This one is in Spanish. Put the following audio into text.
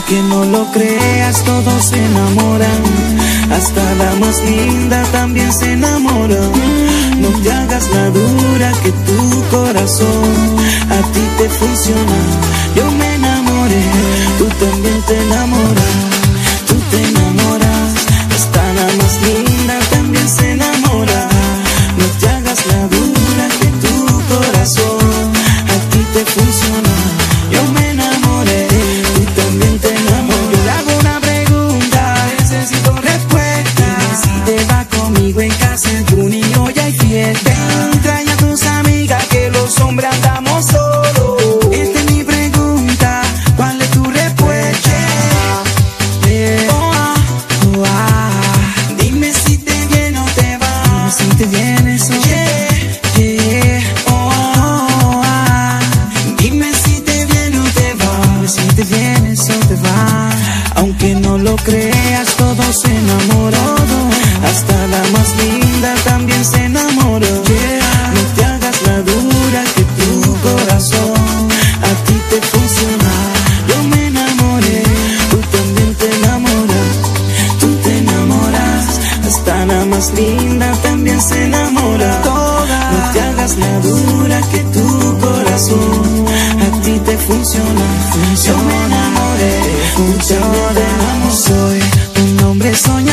Aunque no lo creas, todos se enamoran. Hasta la más linda también se enamora. No te hagas la dura, que tu corazón a ti te funciona. Yo me enamoré, tú también te enamoras. Tú te enamoras, hasta la más linda también se enamora. No te hagas la dura, que tu corazón a ti te funciona. Yo me enamoré, tú también te enamoras. Yo le hago una pregunta, necesito respuesta. Dime si te va conmigo en casa, en tu niño ya hay fiesta. Ven, trae a tus amigas que los hombres andamos solos. Esta es mi pregunta, ¿cuál es tu respuesta? Dime si te viene o te va. Dime si te viene eso. Dime si te viene o te va. Dime si te viene eso te va. Aunque no lo creas, todos se enamoran. Hasta la más linda también se enamora. No te hagas la dura, que tu corazón a ti te funciona. Yo me enamoré, tú también te enamoras. Tú te enamoras, hasta la más linda también se enamora. No te hagas la dura, que tu corazón a ti te funciona. Yo me enamoré, tú también te enamoré. Soy un hombre soñador.